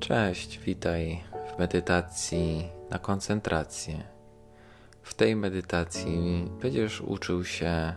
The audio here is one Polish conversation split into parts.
Cześć, witaj w medytacji na koncentrację. W tej medytacji będziesz uczył się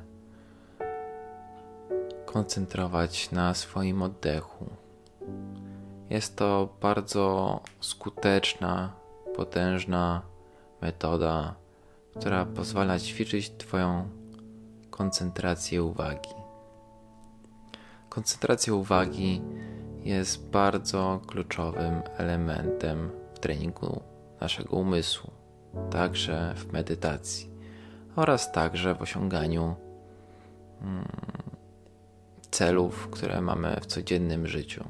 koncentrować na swoim oddechu. Jest to bardzo skuteczna, potężna metoda, która pozwala ćwiczyć Twoją koncentrację uwagi. Koncentracja uwagi jest bardzo kluczowym elementem w treningu naszego umysłu, także w medytacji oraz także w osiąganiu celów, które mamy w codziennym życiu.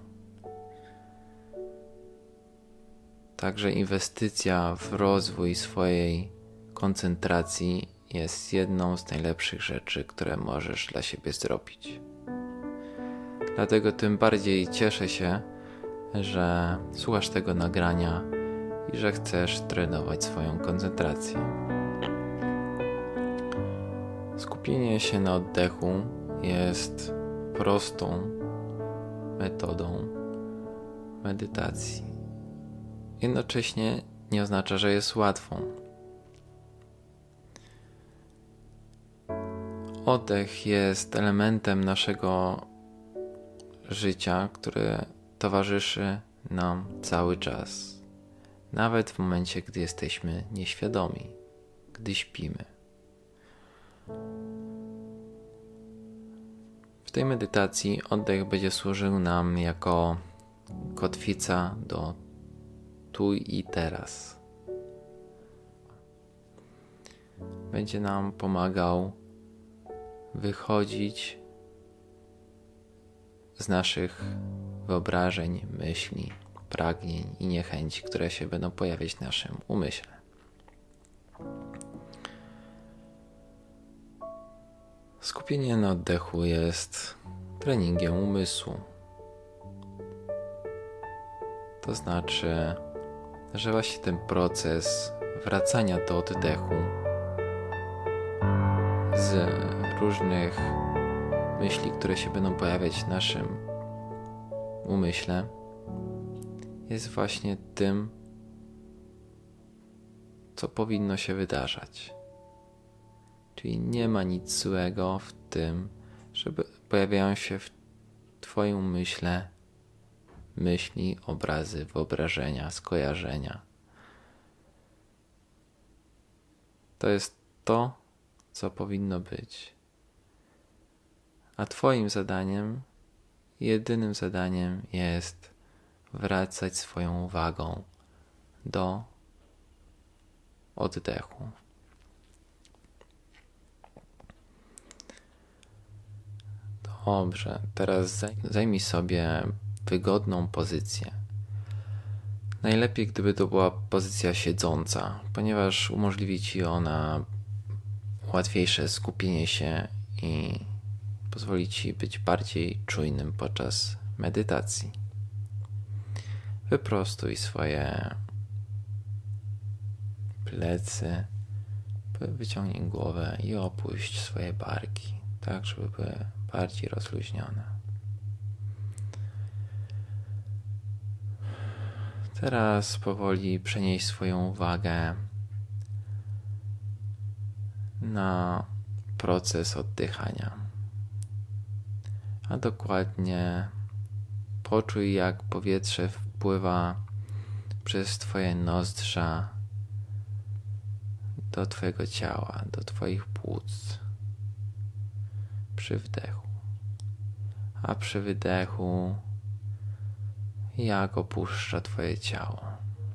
Także inwestycja w rozwój swojej koncentracji jest jedną z najlepszych rzeczy, które możesz dla siebie zrobić. Dlatego tym bardziej cieszę się, że słuchasz tego nagrania i że chcesz trenować swoją koncentrację. Skupienie się na oddechu jest prostą metodą medytacji. Jednocześnie nie oznacza, że jest łatwą. Oddech jest elementem naszego życia, które towarzyszy nam cały czas, nawet w momencie, gdy jesteśmy nieświadomi, gdy śpimy. W tej medytacji oddech będzie służył nam jako kotwica do tu i teraz. Będzie nam pomagał wychodzić z naszych wyobrażeń, myśli, pragnień i niechęci, które się będą pojawiać w naszym umyśle. Skupienie na oddechu jest treningiem umysłu. To znaczy, że właśnie ten proces wracania do oddechu z różnych myśli, które się będą pojawiać w naszym umyśle, jest właśnie tym, co powinno się wydarzać. Czyli nie ma nic złego w tym, żeby pojawiają się w Twoim umyśle myśli, obrazy, wyobrażenia, skojarzenia. To jest to, co powinno być. A Twoim zadaniem, jedynym zadaniem jest wracać swoją uwagą do oddechu. Dobrze, teraz zajmij sobie wygodną pozycję. Najlepiej, gdyby to była pozycja siedząca, ponieważ umożliwi Ci ona łatwiejsze skupienie się i pozwoli Ci być bardziej czujnym podczas medytacji. Wyprostuj swoje plecy, wyciągnij głowę i opuść swoje barki, tak żeby były bardziej rozluźnione. Teraz powoli przenieś swoją uwagę na proces oddychania. A dokładnie poczuj, jak powietrze wpływa przez Twoje nozdrza do Twojego ciała, do Twoich płuc przy wdechu, a przy wydechu jak opuszcza Twoje ciało.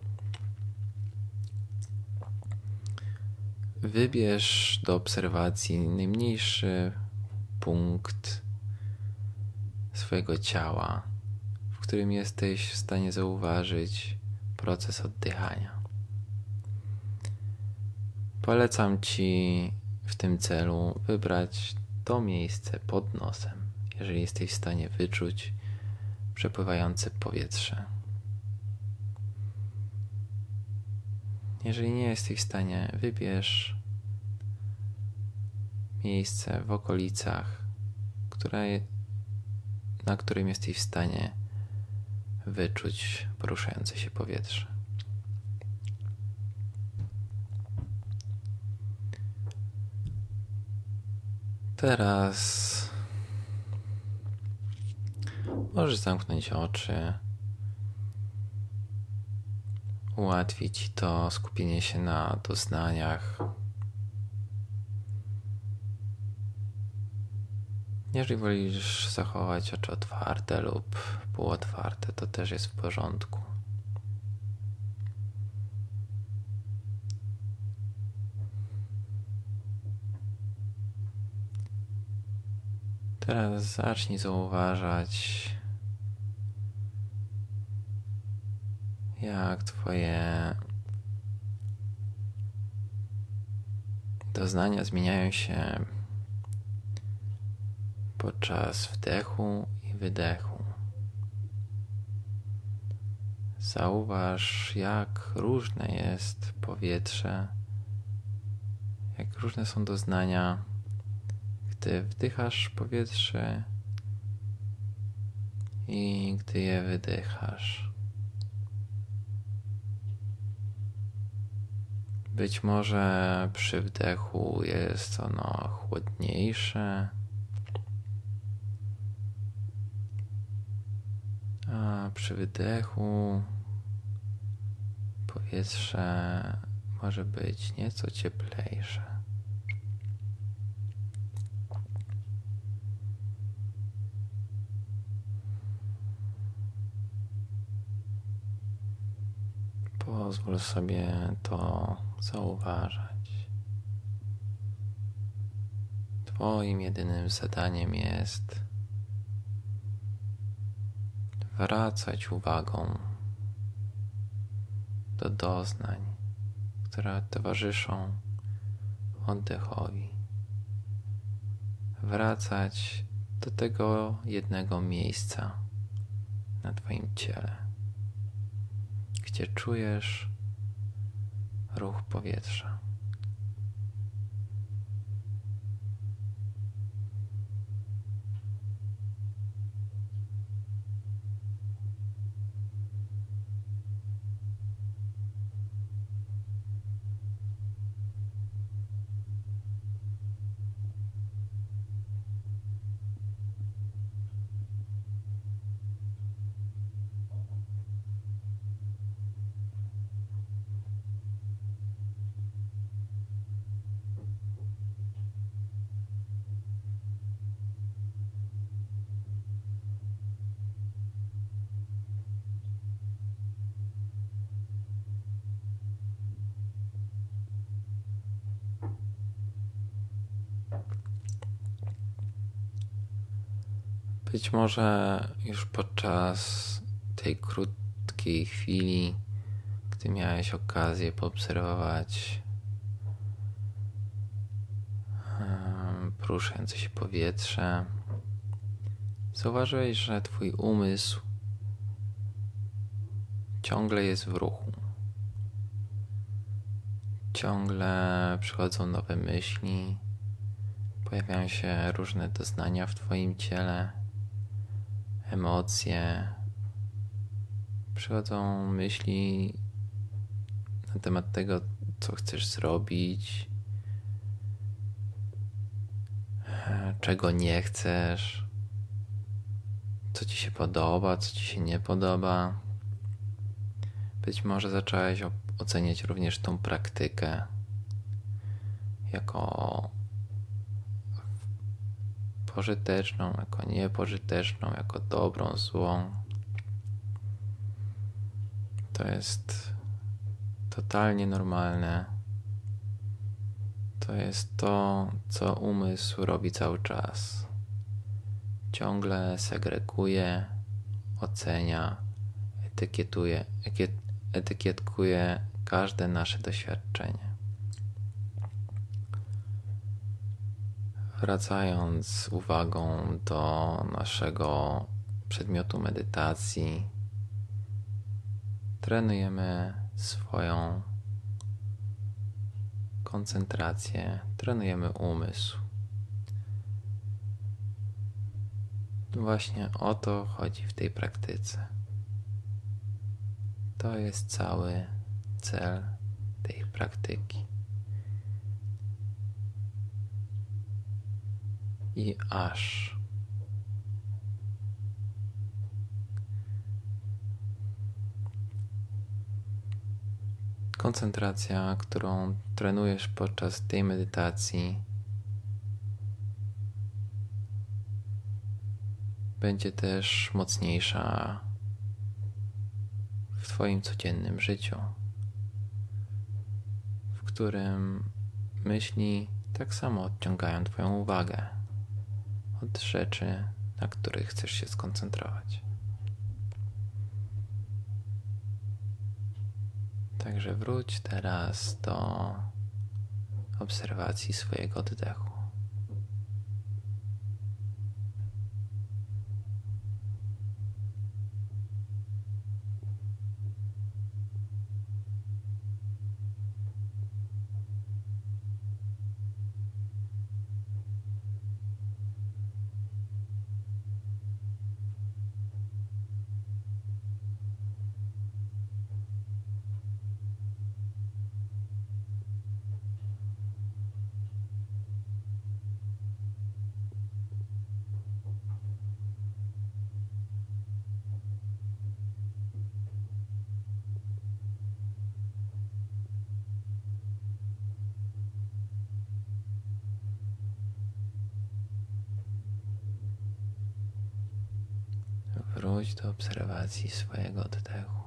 Wybierz do obserwacji najmniejszy punkt swojego ciała, w którym jesteś w stanie zauważyć proces oddychania. Polecam Ci w tym celu wybrać to miejsce pod nosem, jeżeli jesteś w stanie wyczuć przepływające powietrze. Jeżeli nie jesteś w stanie, wybierz miejsce w okolicach, na którym jesteś w stanie wyczuć poruszające się powietrze. Teraz możesz zamknąć oczy. Ułatwi Ci to skupienie się na doznaniach. Jeżeli wolisz zachować oczy otwarte lub półotwarte, to też jest w porządku. Teraz zacznij zauważać, jak Twoje doznania zmieniają się podczas wdechu i wydechu. Zauważ, jak różne jest powietrze, jak różne są doznania, gdy wdychasz powietrze i gdy je wydychasz. Być może przy wdechu jest ono chłodniejsze, a przy wydechu powietrze może być nieco cieplejsze. Pozwól sobie to zauważać. Twoim jedynym zadaniem jest wracać uwagą do doznań, które towarzyszą oddechowi. Wracać do tego jednego miejsca na Twoim ciele, gdzie czujesz ruch powietrza. Być może już podczas tej krótkiej chwili, gdy miałeś okazję poobserwować poruszające się powietrze, zauważyłeś, że Twój umysł ciągle jest w ruchu. Ciągle przychodzą nowe myśli, pojawiają się różne doznania w Twoim ciele, emocje. Przychodzą myśli na temat tego, co chcesz zrobić, czego nie chcesz, co Ci się podoba, co Ci się nie podoba. Być może zacząłeś oceniać również tą praktykę jako pożyteczną, jako niepożyteczną, jako dobrą, złą. To jest totalnie normalne. To jest to, co umysł robi cały czas. Ciągle segreguje, ocenia, etykietkuje każde nasze doświadczenie. Wracając uwagą do naszego przedmiotu medytacji, trenujemy swoją koncentrację, trenujemy umysł. Właśnie o to chodzi w tej praktyce. To jest cały cel tej praktyki. I aż koncentracja, którą trenujesz podczas tej medytacji, będzie też mocniejsza w Twoim codziennym życiu, w którym myśli tak samo odciągają Twoją uwagę od rzeczy, na których chcesz się skoncentrować. Także wróć teraz do obserwacji swojego oddechu. Wróć do obserwacji swojego oddechu.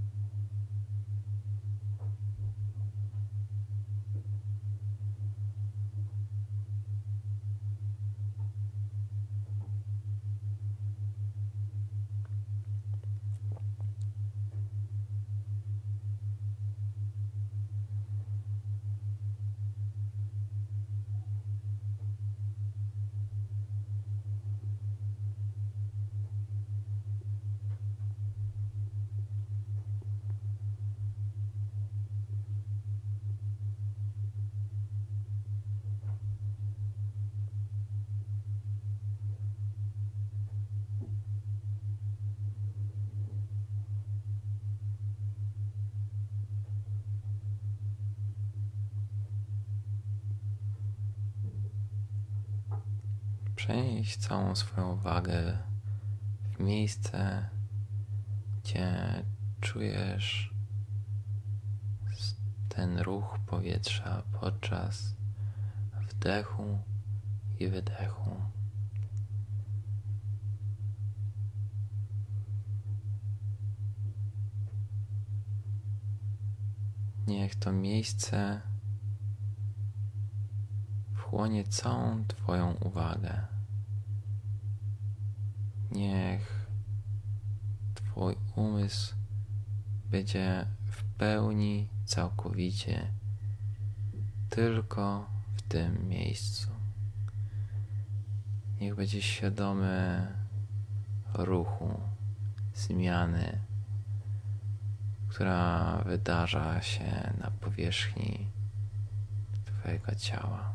Przenieś całą swoją uwagę w miejsce, gdzie czujesz ten ruch powietrza podczas wdechu i wydechu. Niech to miejsce wchłonie całą Twoją uwagę. Niech Twój umysł będzie w pełni, całkowicie tylko w tym miejscu. Niech będzie świadomy ruchu, zmiany, która wydarza się na powierzchni Twojego ciała.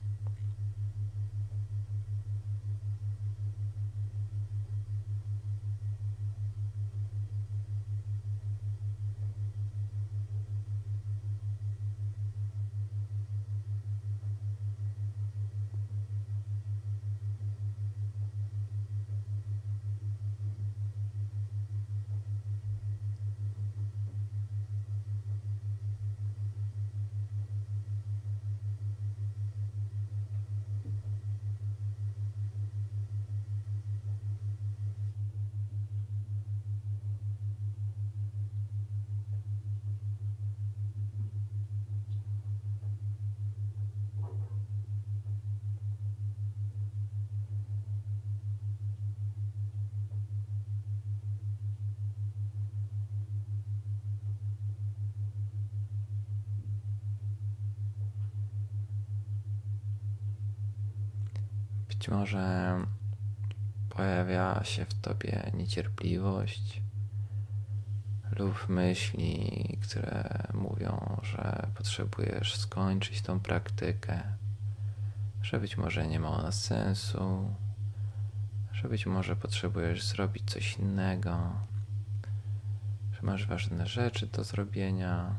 Być może pojawia się w Tobie niecierpliwość lub myśli, które mówią, że potrzebujesz skończyć tą praktykę, że być może nie ma ona sensu, że być może potrzebujesz zrobić coś innego, że masz ważne rzeczy do zrobienia.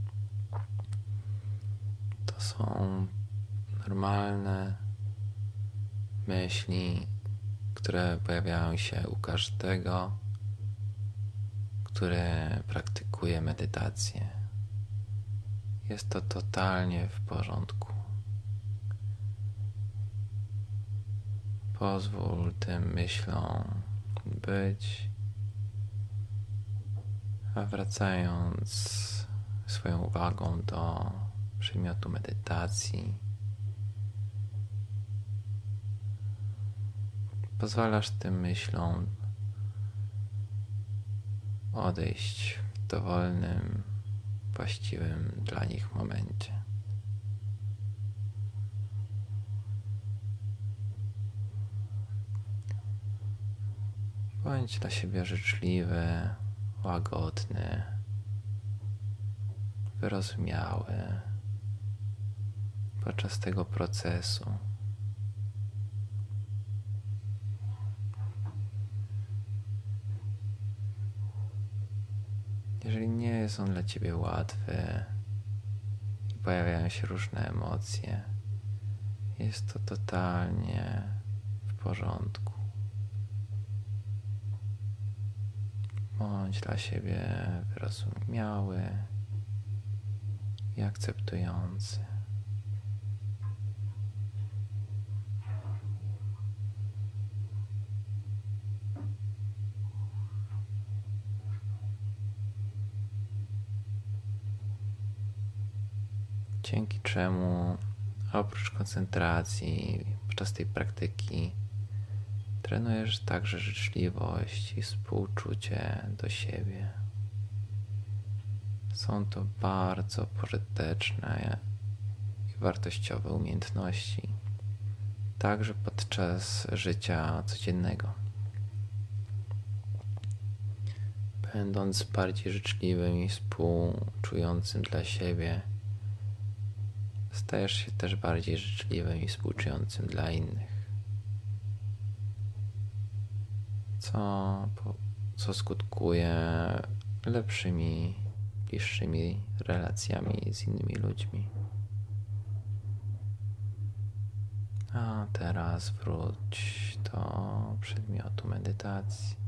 To są normalne myśli, które pojawiają się u każdego, który praktykuje medytację. Jest to totalnie w porządku. Pozwól tym myślom być, a wracając swoją uwagą do przedmiotu medytacji, pozwalasz tym myślom odejść w dowolnym, właściwym dla nich momencie. Bądź dla siebie życzliwy, łagodny, wyrozumiały podczas tego procesu. Jeżeli nie jest on dla ciebie łatwy i pojawiają się różne emocje, jest to totalnie w porządku. Bądź dla siebie wyrozumiały i akceptujący. Dzięki czemu oprócz koncentracji podczas tej praktyki trenujesz także życzliwość i współczucie do siebie. Są to bardzo pożyteczne i wartościowe umiejętności, także podczas życia codziennego. Będąc bardziej życzliwym i współczującym dla siebie, stajesz się też bardziej życzliwym i współczującym dla innych. Co skutkuje lepszymi, bliższymi relacjami z innymi ludźmi. A teraz wróć do przedmiotu medytacji.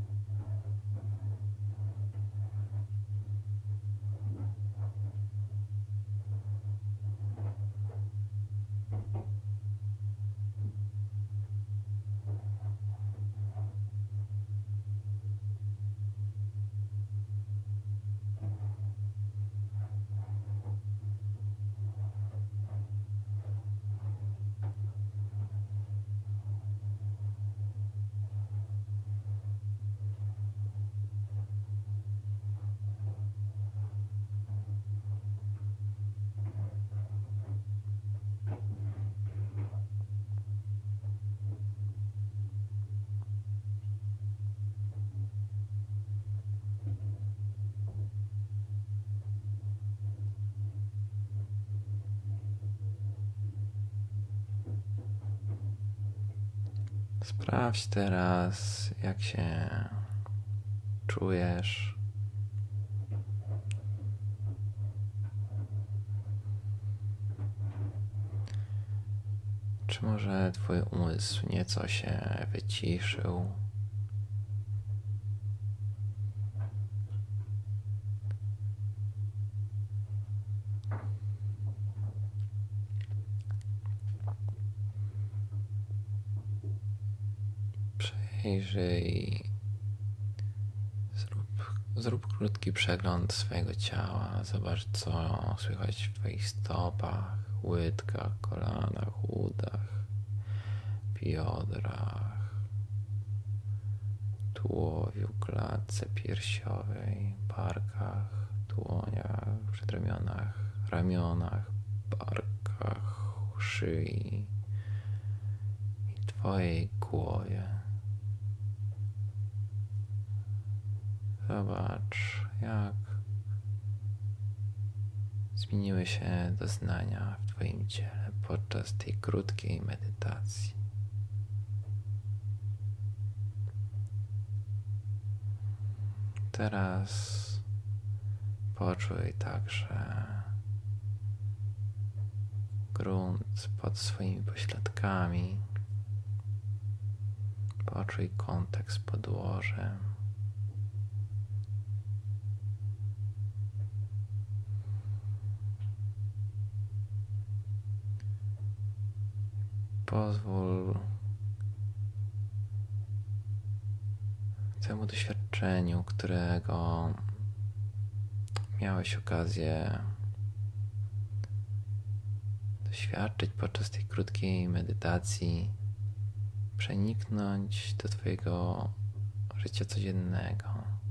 Sprawdź teraz, jak się czujesz. Czy może twój umysł nieco się wyciszył? Przejrzyj, zrób krótki przegląd swojego ciała. Zobacz, co słychać w twoich stopach, łydkach, kolanach, udach, biodrach, tułowiu, klatce piersiowej, barkach, dłoniach, przedramionach, ramionach, barkach, szyi i twojej głowie. Zobacz, jak zmieniły się doznania w twoim ciele podczas tej krótkiej medytacji. Teraz poczuj także grunt pod swoimi pośladkami. Poczuj kontakt z podłożem. Pozwól temu doświadczeniu, którego miałeś okazję doświadczyć podczas tej krótkiej medytacji, przeniknąć do twojego życia codziennego.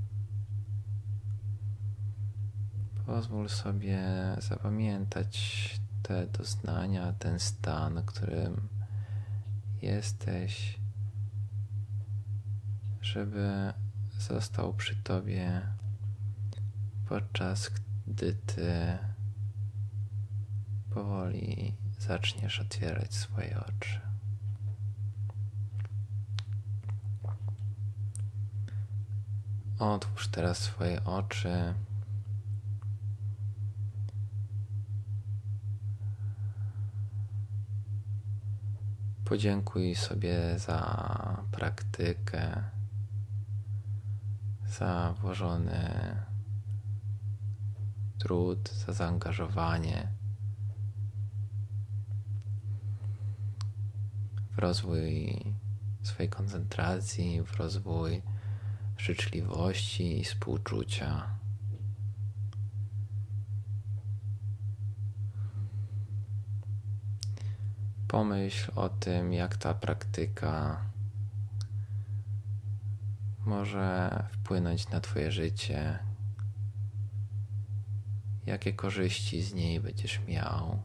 Pozwól sobie zapamiętać te doznania, ten stan, którym jesteś, żeby został przy tobie podczas gdy ty powoli zaczniesz otwierać swoje oczy. Otwórz teraz swoje oczy. Podziękuj sobie za praktykę, za włożony trud, za zaangażowanie w rozwój swojej koncentracji, w rozwój życzliwości i współczucia. Pomyśl o tym, jak ta praktyka może wpłynąć na twoje życie, jakie korzyści z niej będziesz miał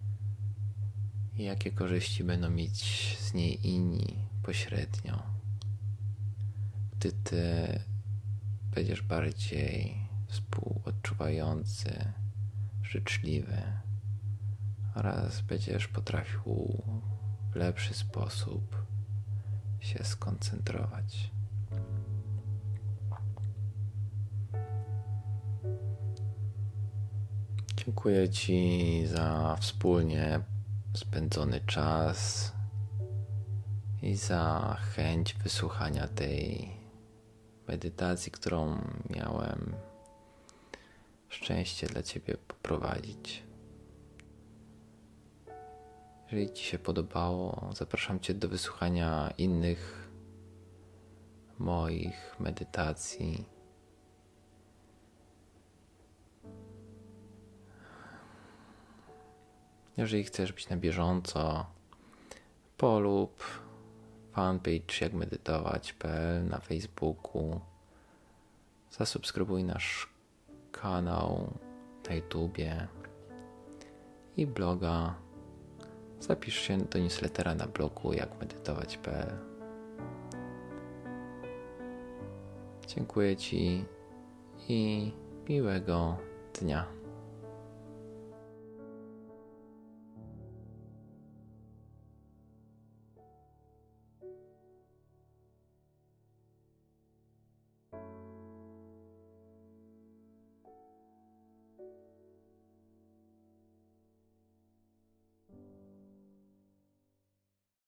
i jakie korzyści będą mieć z niej inni pośrednio, gdy ty będziesz bardziej współodczuwający, życzliwy oraz będziesz potrafił w lepszy sposób się skoncentrować. Dziękuję Ci za wspólnie spędzony czas i za chęć wysłuchania tej medytacji, którą miałem szczęście dla Ciebie poprowadzić. Jeżeli Ci się podobało, zapraszam Cię do wysłuchania innych moich medytacji. Jeżeli chcesz być na bieżąco, polub fanpage jakmedytować.pl na Facebooku. Zasubskrybuj nasz kanał na YouTubie i bloga. Zapisz się do newslettera na blogu jakmedytować.pl. Dziękuję Ci i miłego dnia.